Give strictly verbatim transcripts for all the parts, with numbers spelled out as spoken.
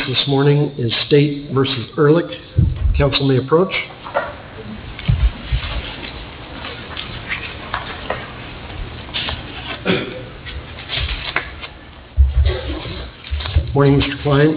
this morning is State versus Ehrlich. Council may approach. Morning, Mister Klein.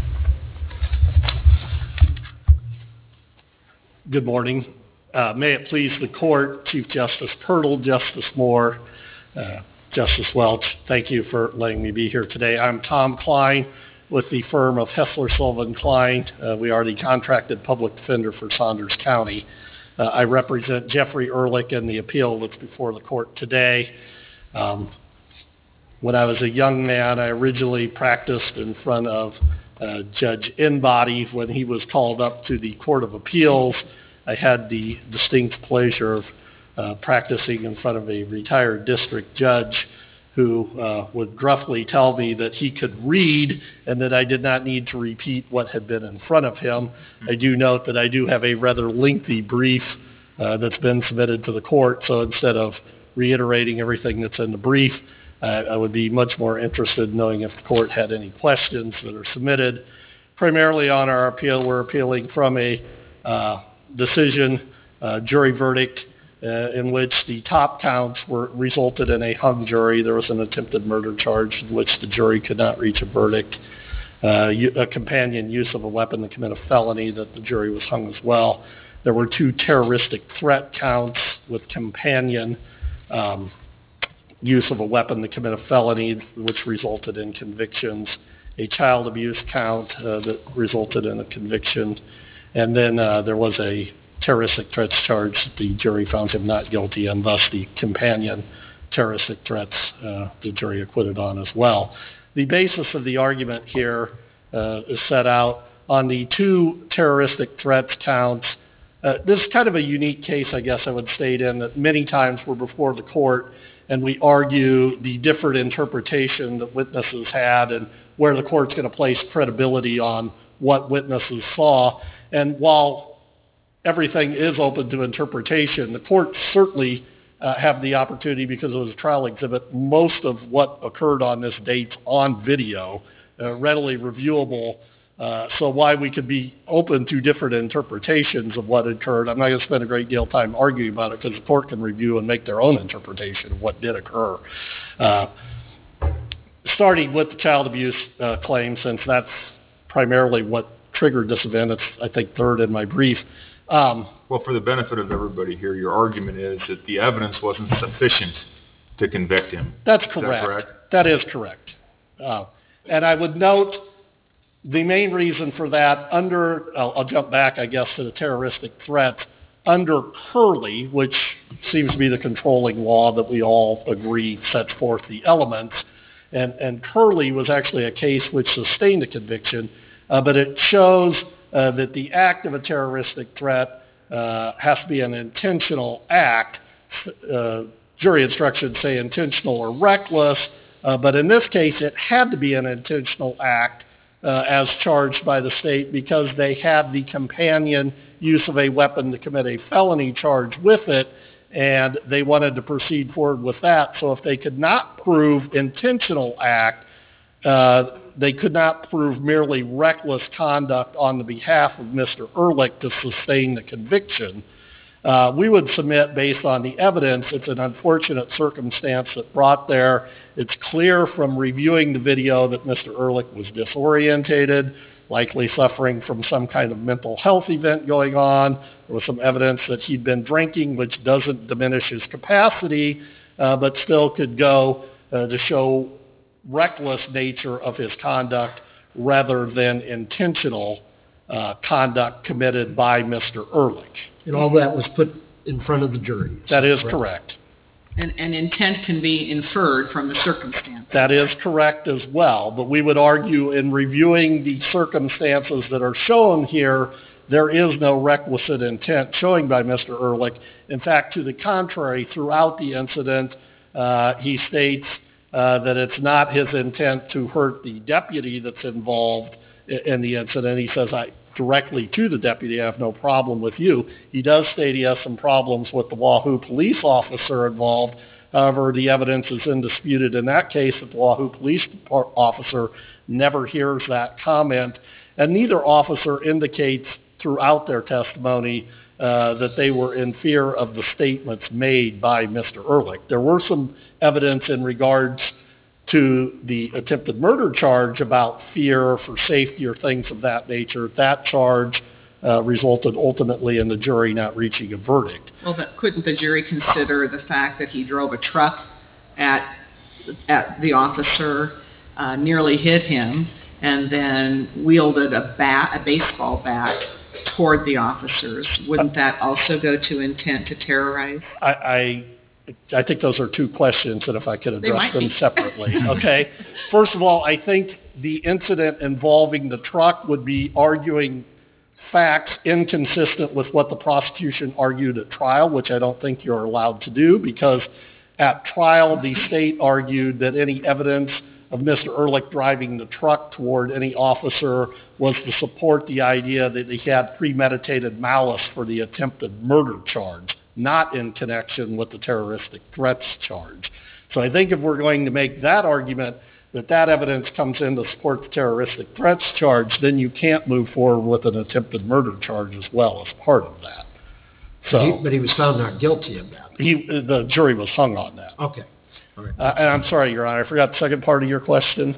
Good morning. Uh, may it please the court, Chief Justice Pirtle, Justice Moore, uh, Justice Welch, thank you for letting me be here today. I'm Tom Klein with the firm of Hessler Sullivan Klein. Uh, we are the contracted public defender for Saunders County. Uh, I represent Jeffrey Ehrlich in the appeal that's before the court today. Um, when I was a young man, I originally practiced in front of uh, Judge Inbody. When he was called up to the Court of Appeals, I had the distinct pleasure of uh, practicing in front of a retired district judge who uh, would gruffly tell me that he could read and that I did not need to repeat what had been in front of him. I do note that I do have a rather lengthy brief uh, that's been submitted to the court, so instead of reiterating everything that's in the brief, uh, I would be much more interested in knowing if the court had any questions that are submitted. Primarily on our appeal, we're appealing from a uh, decision, uh, jury verdict, Uh, in which the top counts were resulted in a hung jury. There was an attempted murder charge in which the jury could not reach a verdict. Uh, a companion use of a weapon to commit a felony that the jury was hung as well. There were two terroristic threat counts with companion um, use of a weapon to commit a felony, which resulted in convictions. A child abuse count uh, that resulted in a conviction. And then uh, there was a terroristic threats charge that the jury found him not guilty, and thus the companion terroristic threats uh, the jury acquitted on as well. The basis of the argument here uh, is set out on the two terroristic threats counts. Uh, this is kind of a unique case, I guess I would state, in that many times we're before the court and we argue the different interpretation that witnesses had and where the court's going to place credibility on what witnesses saw. And while everything is open to interpretation, the courts certainly uh, have the opportunity, because it was a trial exhibit, most of what occurred on this date's on video, uh, readily reviewable. Uh, so why we could be open to different interpretations of what occurred, I'm not going to spend a great deal of time arguing about it, because the court can review and make their own interpretation of what did occur. Uh, starting with the child abuse uh, claim, since that's primarily what triggered this event, it's I think third in my brief. Um, well, for the benefit of everybody here, your argument is that the evidence wasn't sufficient to convict him. That's correct. Is that correct? That is correct. Uh, and I would note the main reason for that, under, I'll, I'll jump back, I guess, to the terroristic threats, under Curley, which seems to be the controlling law that we all agree sets forth the elements, and, and Curley was actually a case which sustained a conviction, uh, but it shows Uh, that the act of a terroristic threat uh, has to be an intentional act. Uh, jury instructions say intentional or reckless, uh, but in this case it had to be an intentional act uh, as charged by the state, because they had the companion use of a weapon to commit a felony charge with it, and they wanted to proceed forward with that. So if they could not prove intentional act, uh, they could not prove merely reckless conduct on the behalf of Mister Ehrlich to sustain the conviction. Uh, we would submit, based on the evidence, it's an unfortunate circumstance that brought there. It's clear from reviewing the video that Mister Ehrlich was disorientated, likely suffering from some kind of mental health event going on. There was some evidence that he'd been drinking, which doesn't diminish his capacity, uh, but still could go uh, to show reckless nature of his conduct rather than intentional uh, conduct committed by Mister Ehrlich. And all that was put in front of the jury. Is that is correct? correct. And, and intent can be inferred from the circumstances. That is correct as well, but we would argue in reviewing the circumstances that are shown here, there is no requisite intent showing by Mister Ehrlich. In fact, to the contrary, throughout the incident, uh, he states Uh, that it's not his intent to hurt the deputy that's involved in, in the incident. He says, I directly to the deputy, I have no problem with you. He does state he has some problems with the Wahoo police officer involved. However, the evidence is indisputed in that case that the Wahoo police officer never hears that comment. And neither officer indicates throughout their testimony uh, that they were in fear of the statements made by Mister Ehrlich. There were some evidence in regards to the attempted murder charge about fear for safety or things of that nature. That charge uh, resulted ultimately in the jury not reaching a verdict. Well, but couldn't the jury consider the fact that he drove a truck at at the officer, uh, nearly hit him, and then wielded a bat, a baseball bat, toward the officers? Wouldn't that also go to intent to terrorize? I, I I think those are two questions, and if I could address them be. separately. Okay. First of all, I think the incident involving the truck would be arguing facts inconsistent with what the prosecution argued at trial, which I don't think you're allowed to do, because at trial the state argued that any evidence of Mister Ehrlich driving the truck toward any officer was to support the idea that he had premeditated malice for the attempted murder charge, not in connection with the terroristic threats charge. So I think if we're going to make that argument, that that evidence comes in to support the terroristic threats charge, then you can't move forward with an attempted murder charge as well as part of that. So, He- But he was found not guilty of that. he, the jury was hung on that. Okay. All right. Uh, and I'm sorry, Your Honor, I forgot the second part of your question.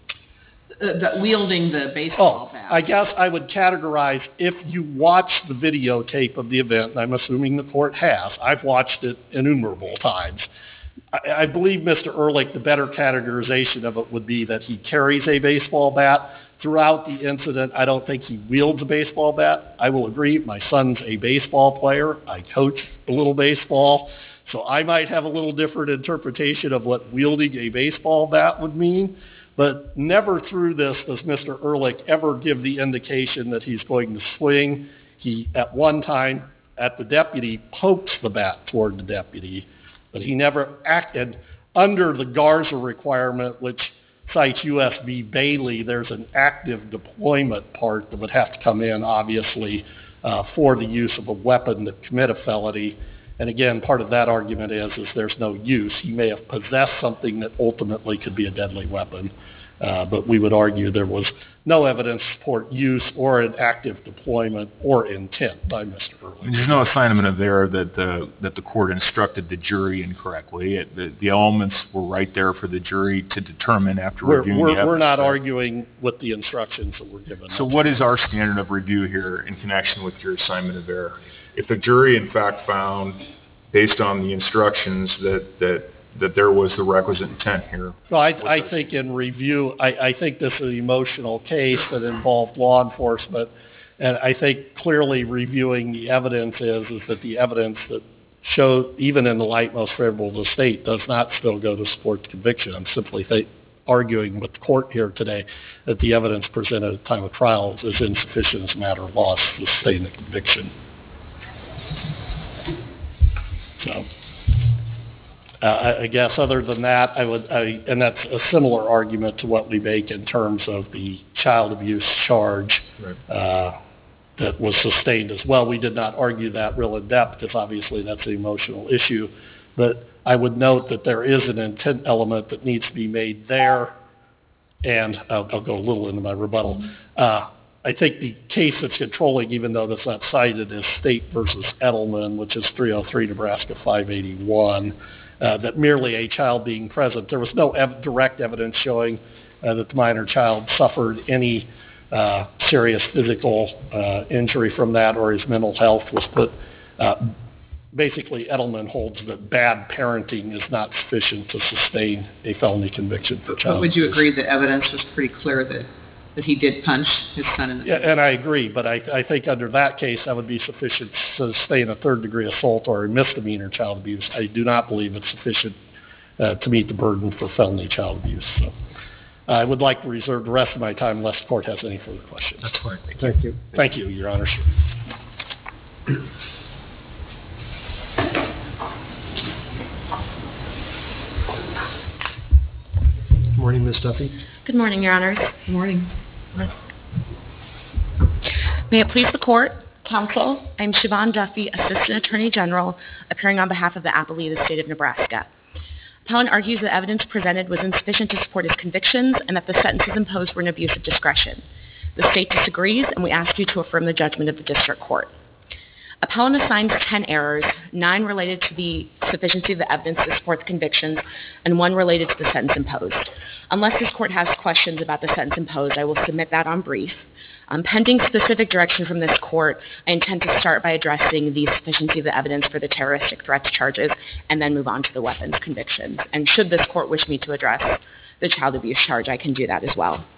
Uh, the, wielding the baseball Oh, bat. I guess I would categorize, if you watch the videotape of the event, and I'm assuming the court has, I've watched it innumerable times, I, I believe Mister Ehrlich, the better categorization of it would be that he carries a baseball bat. Throughout the incident, I don't think he wields a baseball bat. I will agree, my son's a baseball player. I coach a little baseball, so I might have a little different interpretation of what wielding a baseball bat would mean. But never through this does Mister Ehrlich ever give the indication that he's going to swing. He, at one time, at the deputy, pokes the bat toward the deputy, but he never acted under the Garza requirement, which cites U S v Bailey. There's an active deployment part that would have to come in, obviously, uh, for the use of a weapon to commit a felony. And again, part of that argument is, is there's no use. He may have possessed something that ultimately could be a deadly weapon. Uh, but we would argue there was no evidence to support use or an active deployment or intent by Mister Ehrlich. There's no assignment of error that the that the court instructed the jury incorrectly. It, the, the elements were right there for the jury to determine after We're, reviewing we're, the evidence. we're not right? arguing with the instructions that were given. So what is our standard of review here in connection with your assignment of error? If the jury, in fact, found, based on the instructions, that that that there was the requisite intent here. No, I, I think in review, I, I think this is an emotional case that involved law enforcement, and I think clearly reviewing the evidence is, is that the evidence that showed, even in the light most favorable to the state, does not still go to support the conviction. I'm simply th- arguing with the court here today that the evidence presented at the time of trial is insufficient as a matter of law to sustain the conviction. So. Uh, I, I guess other than that, I would, I, and that's a similar argument to what we make in terms of the child abuse charge Right. uh, that was sustained as well. We did not argue that real in depth because obviously that's an emotional issue. But I would note that there is an intent element that needs to be made there, and I'll, I'll go a little into my rebuttal. Uh, I think the case that's controlling, even though that's not cited, is State versus Edelman, which is three oh three Nebraska five eighty-one. Uh, that merely a child being present. There was no ev- direct evidence showing uh, that the minor child suffered any uh, serious physical uh, injury from that or his mental health was put. Uh, basically, Edelman holds that bad parenting is not sufficient to sustain a felony conviction for child But would you abuse. agree that evidence was pretty clear that, that he did punch his son in the Yeah, and I agree, but I, I think under that case, that would be sufficient to sustain a third-degree assault or a misdemeanor child abuse. I do not believe it's sufficient uh, to meet the burden for felony child abuse. So I would like to reserve the rest of my time unless the court has any further questions. That's fine. Thank you. Thank you, Your Honor. Good morning, Miz Duffy. Good morning, Your Honors. Good morning. May it please the Court, Counsel, I'm Siobhan Duffy, Assistant Attorney General, appearing on behalf of the appellee of the State of Nebraska. Appellant argues the evidence presented was insufficient to support his convictions and that the sentences imposed were an abuse of discretion. The state disagrees, and we ask you to affirm the judgment of the district court. Appellant assigns ten errors, nine related to the sufficiency of the evidence that supports convictions, and one related to the sentence imposed. Unless this court has questions about the sentence imposed, I will submit that on brief. Um, pending specific direction from this court, I intend to start by addressing the sufficiency of the evidence for the terroristic threats charges and then move on to the weapons convictions. And should this court wish me to address the child abuse charge, I can do that as well.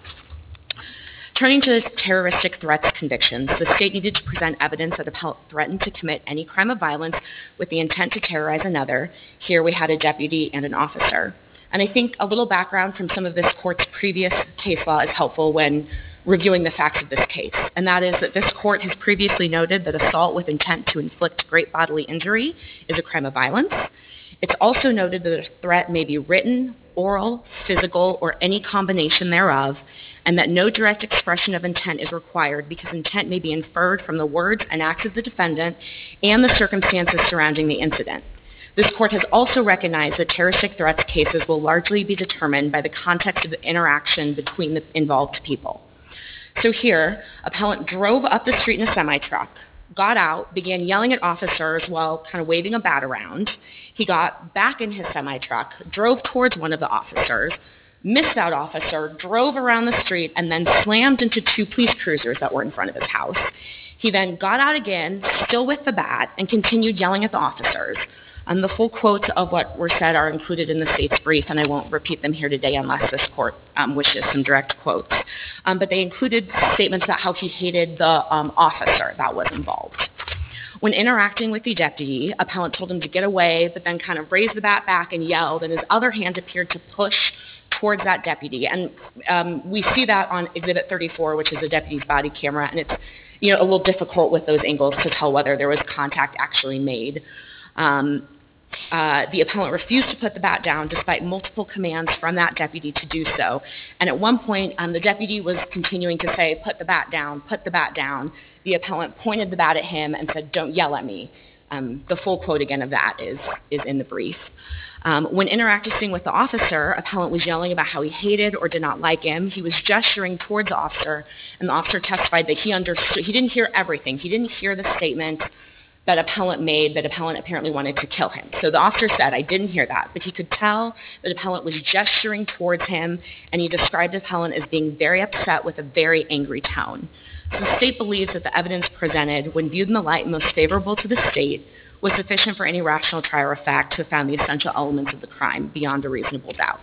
Turning to the terroristic threats convictions, the state needed to present evidence that appellant threatened to commit any crime of violence with the intent to terrorize another. Here we had a deputy and an officer. And I think a little background from some of this court's previous case law is helpful when reviewing the facts of this case, and that is that this court has previously noted that assault with intent to inflict great bodily injury is a crime of violence. It's also noted that a threat may be written, oral, physical, or any combination thereof, and that no direct expression of intent is required because intent may be inferred from the words and acts of the defendant and the circumstances surrounding the incident. This court has also recognized that terroristic threats cases will largely be determined by the context of the interaction between the involved people. So here, appellant drove up the street in a semi-truck, got out, began yelling at officers while kind of waving a bat around. He got back in his semi-truck, drove towards one of the officers, missed that officer, drove around the street, and then slammed into two police cruisers that were in front of his house. He then got out again, still with the bat, and continued yelling at the officers. Um, the full quotes of what were said are included in the state's brief, and I won't repeat them here today unless this court um, wishes some direct quotes. Um, but they included statements about how he hated the um, officer that was involved. When interacting with the deputy, appellant told him to get away, but then kind of raised the bat back and yelled, and his other hand appeared to push towards that deputy. And um, we see that on Exhibit thirty-four, which is the deputy's body camera, and it's you know a little difficult with those angles to tell whether there was contact actually made. Um, uh, the appellant refused to put the bat down despite multiple commands from that deputy to do so. And at one point, um, the deputy was continuing to say, put the bat down, put the bat down. The appellant pointed the bat at him and said, don't yell at me. Um, the full quote again of that is, is in the brief. Um, when interacting with the officer, appellant was yelling about how he hated or did not like him. He was gesturing towards the officer, and the officer testified that he understood. He didn't hear everything. He didn't hear the statement that appellant made that appellant apparently wanted to kill him. So the officer said, I didn't hear that, but he could tell that appellant was gesturing towards him, and he described appellant as being very upset with a very angry tone. So the state believes that the evidence presented, when viewed in the light most favorable to the state, was sufficient for any rational trier of fact to have found the essential elements of the crime beyond a reasonable doubt.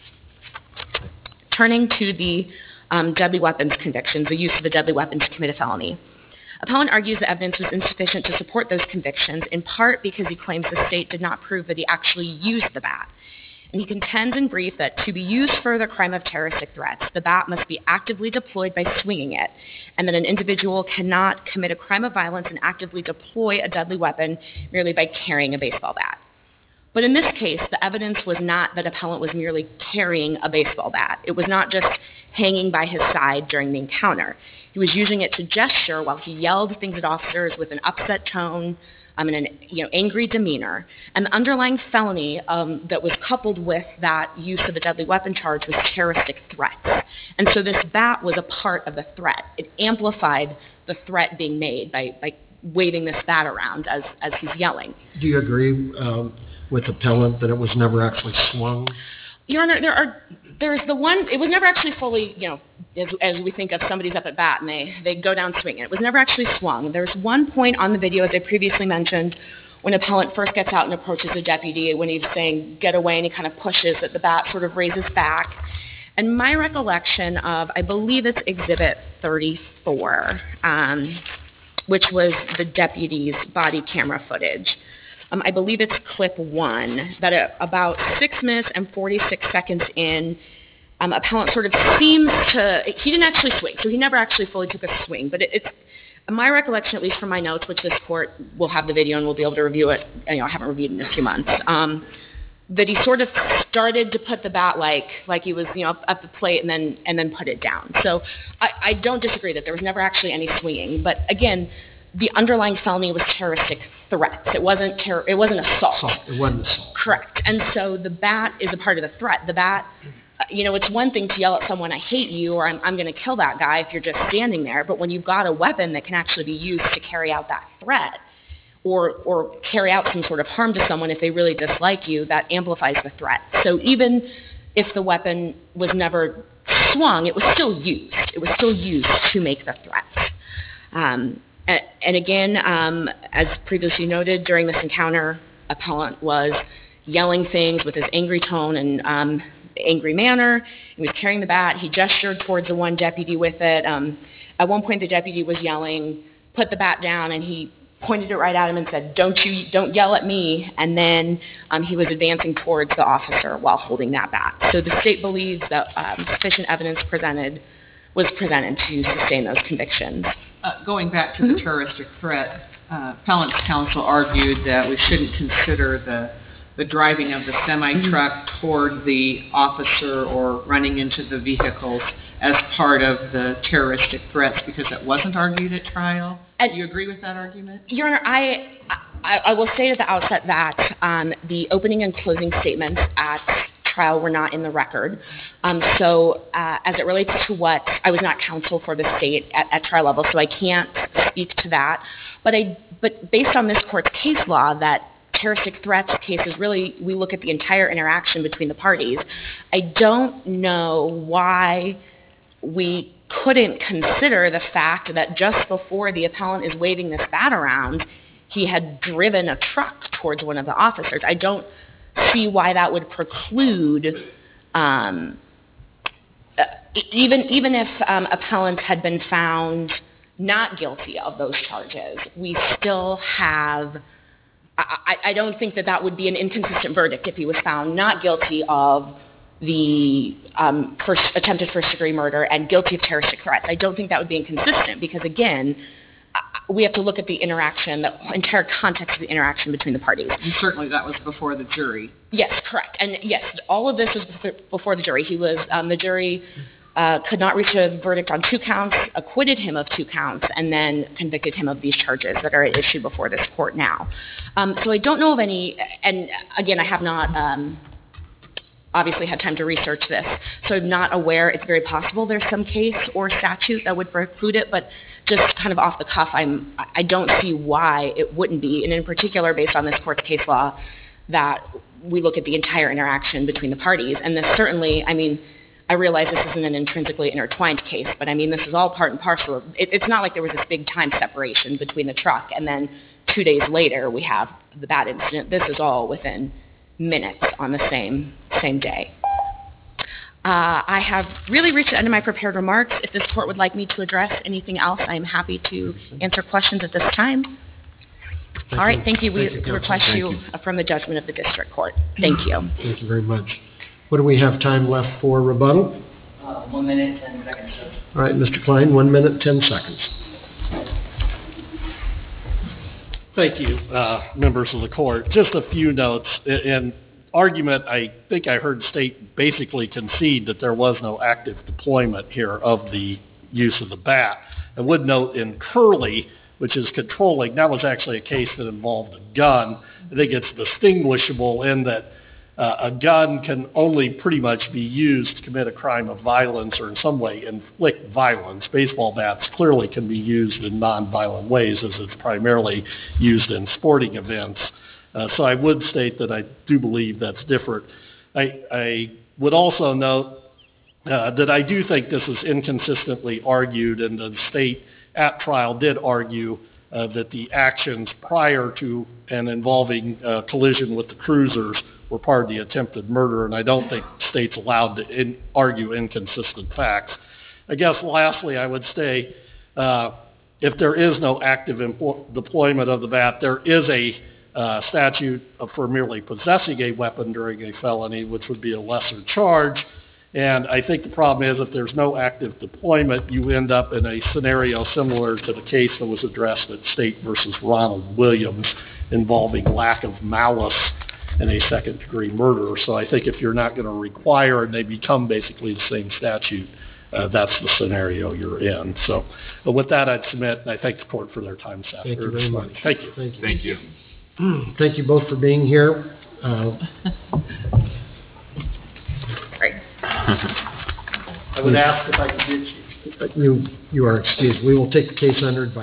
Turning to the um, deadly weapons convictions, the use of a deadly weapon to commit a felony. Appellant argues the evidence was insufficient to support those convictions, in part because he claims the state did not prove that he actually used the bat. And he contends in brief that to be used for the crime of terroristic threats, the bat must be actively deployed by swinging it, and that an individual cannot commit a crime of violence and actively deploy a deadly weapon merely by carrying a baseball bat. But in this case, the evidence was not that appellant was merely carrying a baseball bat. It was not just hanging by his side during the encounter. He was using it to gesture while he yelled things at officers with an upset tone um, and an you know, angry demeanor. And the underlying felony um, that was coupled with that use of a deadly weapon charge was terroristic threats. And so this bat was a part of the threat. It amplified the threat being made by, by waving this bat around as, as he's yelling. Do you agree um, with appellant that it was never actually swung? Your Honor, there are, there's the one, it was never actually fully, you know, as, as we think of somebody's up at bat and they, they go down swinging. It was never actually swung. There's one point on the video, as I previously mentioned, when appellant first gets out and approaches the deputy, when he's saying, get away, and he kind of pushes, that the bat sort of raises back. And my recollection of, I believe it's Exhibit thirty-four, um, which was the deputy's body camera footage. Um, I believe it's clip one, that at about six minutes and forty-six seconds in, um, appellant sort of seems to, he didn't actually swing, so he never actually fully took a swing, but it, it's, my recollection, at least from my notes, which this court will have the video and we'll be able to review it, you know, I haven't reviewed it in a few months, um, that he sort of started to put the bat like, like he was, you know, up, up the plate and then, and then put it down. So I, I don't disagree that there was never actually any swinging, but again, the underlying felony was terroristic threats. It wasn't terror, it wasn't assault. Assault. It wasn't assault. Correct. And so the bat is a part of the threat. The bat you know, it's one thing to yell at someone, I hate you, or I'm, I'm going to kill that guy if you're just standing there. But when you've got a weapon that can actually be used to carry out that threat or, or carry out some sort of harm to someone if they really dislike you, that amplifies the threat. So even if the weapon was never swung, it was still used. It was still used to make the threat. Um, and, and again, um, as previously noted, during this encounter, appellant was yelling things with his angry tone and um, angry manner. He was carrying the bat. He gestured towards the one deputy with it. Um, at one point, the deputy was yelling, "Put the bat down," and he pointed it right at him and said, "Don't you, don't yell at me." And then um, he was advancing towards the officer while holding that bat. So the state believes that um, sufficient evidence presented was presented to sustain those convictions. Uh, going back to mm-hmm. the terroristic threat, uh, appellant's counsel argued that we shouldn't consider the the driving of the semi-truck toward the officer or running into the vehicles as part of the terroristic threats because it wasn't argued at trial. And do you agree with that argument? Your Honor, I, I, I will say at the outset that um, the opening and closing statements at trial were not in the record. Um, so uh, as it relates to what, I was not counsel for the state at, at trial level, so I can't speak to that. But I, but based on this court's case law that terroristic threats cases, really, we look at the entire interaction between the parties. I don't know why we couldn't consider the fact that just before the appellant is waving this bat around, he had driven a truck towards one of the officers. I don't see why that would preclude, um, even, even if um, appellant had been found not guilty of those charges, we still have I, I don't think that that would be an inconsistent verdict if he was found not guilty of the um, first, attempted first-degree murder and guilty of terroristic threats. I don't think that would be inconsistent because, again, we have to look at the interaction, the entire context of the interaction between the parties. And certainly that was before the jury. Yes, correct. And, yes, all of this was before the jury. He was, um, the jury uh, could not reach a verdict on two counts, acquitted him of two counts, and then convicted him of these charges that are at issue before this court now. Um, so I don't know of any, and again, I have not um, obviously had time to research this, so I'm not aware. It's very possible there's some case or statute that would preclude it, but just kind of off the cuff, I'm, I don't see why it wouldn't be, and in particular, based on this court's case law, that we look at the entire interaction between the parties. And this certainly, I mean, I realize this isn't an intrinsically intertwined case, but I mean, this is all part and parcel. It, it's not like there was this big time separation between the truck and then two days later we have the bat incident. This is all within minutes on the same same day. Uh, I have really reached the end of my prepared remarks. If this court would like me to address anything else, I am happy to answer questions at this time. Thank all right, you. thank you. Thank We you, request Thank you you. affirm the judgment of the district court. Thank you. Thank you very much. What do we have time left for rebuttal? Uh, one minute, ten seconds, sir. All right, Mister Klein, one minute, ten seconds. Thank you, uh, members of the court. Just a few notes. In argument, I think I heard state basically concede that there was no active deployment here of the use of the bat. I would note in Curley, which is controlling, that was actually a case that involved a gun. I think it's distinguishable in that uh, a gun can only pretty much be used to commit a crime of violence or in some way inflict violence. Baseball bats clearly can be used in non-violent ways as it's primarily used in sporting events. Uh, so I would state that I do believe that's different. I, I would also note uh, that I do think this is inconsistently argued, and the state at trial did argue uh, that the actions prior to and involving uh, collision with the cruisers were part of the attempted murder, and I don't think the state's allowed to in, argue inconsistent facts. I guess lastly, I would say uh, if there is no active impo- deployment of the bat, there is a uh, statute for merely possessing a weapon during a felony, which would be a lesser charge. And I think the problem is if there's no active deployment, you end up in a scenario similar to the case that was addressed at State versus Ronald Williams involving lack of malice in a second-degree murder. So I think if you're not going to require and they become basically the same statute, uh, that's the scenario you're in. So but with that, I'd submit, and I thank the court for their time this Thank you very much. Thank you. Thank you. Thank you. Thank you both for being here. Uh, Great. I would ask if I could get you. You, you are excused. We will take the case under advisement.